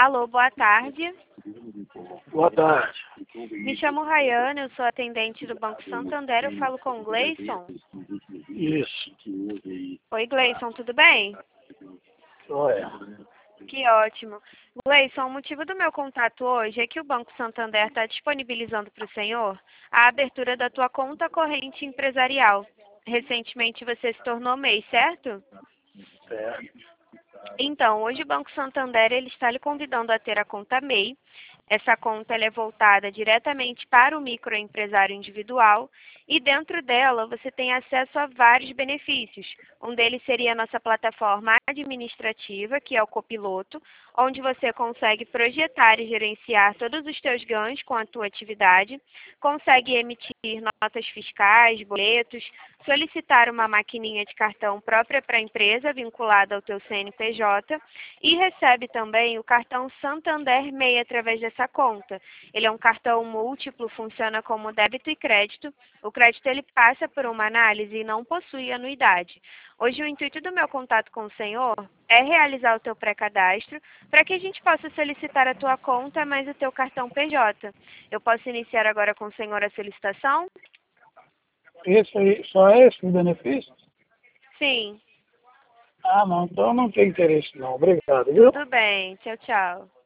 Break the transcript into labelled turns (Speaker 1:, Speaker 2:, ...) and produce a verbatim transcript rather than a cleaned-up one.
Speaker 1: Alô, boa tarde.
Speaker 2: Boa tarde.
Speaker 1: Me chamo Rayane, eu sou atendente do Banco Santander, eu falo com o Gleison.
Speaker 2: Isso.
Speaker 1: Oi, Gleison, tudo bem?
Speaker 2: Olha,
Speaker 1: Que ótimo. Gleison, o motivo do meu contato hoje é que o Banco Santander está disponibilizando para o senhor a abertura da tua conta corrente empresarial. Recentemente você se tornou M E I, certo?
Speaker 2: certo.
Speaker 1: Então, hoje o Banco Santander ele está lhe convidando a ter a conta M E I. Essa conta ela é voltada diretamente para o microempresário individual e dentro dela você tem acesso a vários benefícios. Um deles seria a nossa plataforma administrativa, que é o Copiloto, onde você consegue projetar e gerenciar todos os teus ganhos com a tua atividade, consegue emitir notas fiscais, boletos, solicitar uma maquininha de cartão própria para a empresa, vinculada ao teu C N P J, e recebe também o cartão Santander M E I através dessa conta. Ele é um cartão múltiplo, funciona como débito e crédito. O crédito ele passa por uma análise e não possui anuidade. Hoje o intuito do meu contato com o senhor é realizar o teu pré-cadastro para que a gente possa solicitar a tua conta mais o teu cartão P J. Eu posso iniciar agora com o senhor a solicitação?
Speaker 2: Esse aí, só esse o benefício?
Speaker 1: Sim.
Speaker 2: Ah, não, então não tem interesse não. Obrigado, viu?
Speaker 1: Tudo bem. Tchau, tchau.